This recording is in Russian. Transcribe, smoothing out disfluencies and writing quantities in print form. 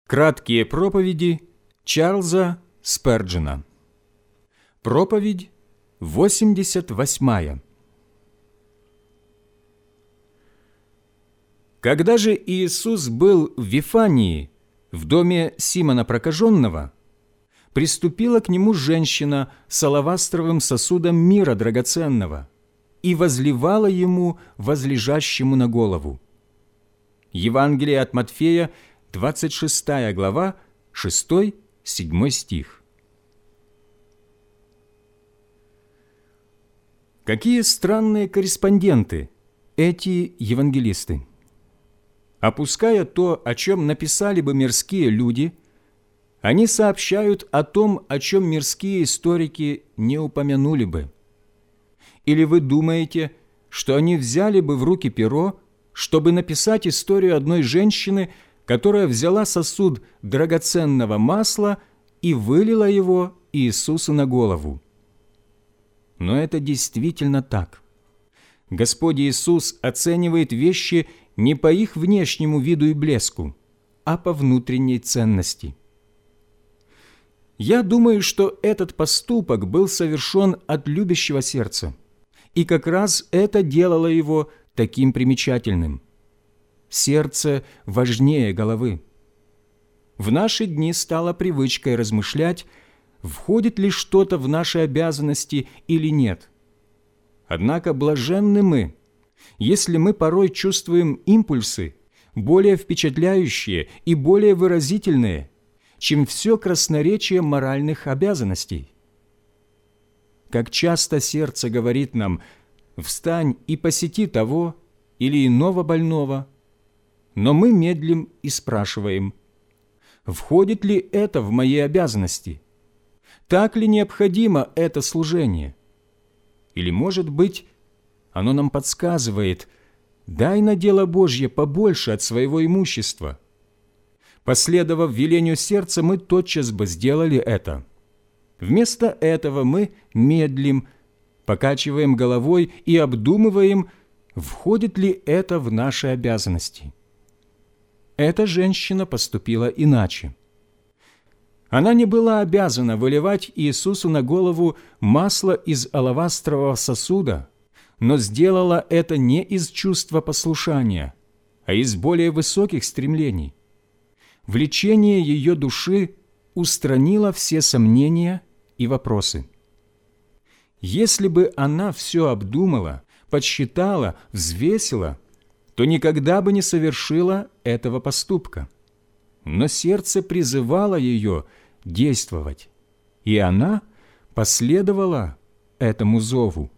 Краткие проповеди Чарльза Сперджена. Проповедь 88. Когда же Иисус был в Вифании, в доме Симона Прокаженного, приступила к нему женщина с алавастровым сосудом мира драгоценного и возливала ему, возлежащему на голову. Евангелие от Матфея, 26 глава, 6-7 стих. Какие странные корреспонденты эти евангелисты! Опуская то, о чем написали бы мирские люди, они сообщают о том, о чем мирские историки не упомянули бы. Или вы думаете, что они взяли бы в руки перо, чтобы написать историю одной женщины, которая взяла сосуд драгоценного масла и вылила его Иисусу на голову? Но это действительно так. Господь Иисус оценивает вещи не по их внешнему виду и блеску, а по внутренней ценности. Я думаю, что этот поступок был совершен от любящего сердца, и как раз это делало его таким примечательным. Сердце важнее головы. В наши дни стало привычкой размышлять, входит ли что-то в наши обязанности или нет. Однако блаженны мы, если мы порой чувствуем импульсы, более впечатляющие и более выразительные, чем все красноречие моральных обязанностей. Как часто сердце говорит нам: «Встань и посети того или иного больного», но мы медлим и спрашиваем: входит ли это в мои обязанности? Так ли необходимо это служение? Или, может быть, оно нам подсказывает: дай на дело Божье побольше от своего имущества. Последовав велению сердца, мы тотчас бы сделали это. Вместо этого мы медлим, покачиваем головой и обдумываем, входит ли это в наши обязанности. Эта женщина поступила иначе. Она не была обязана выливать Иисусу на голову масло из алавастрового сосуда, но сделала это не из чувства послушания, а из более высоких стремлений. Влечение ее души устранило все сомнения и вопросы. Если бы она все обдумала, подсчитала, взвесила, то никогда бы не совершила этого поступка. Но сердце призывало ее действовать, и она последовала этому зову.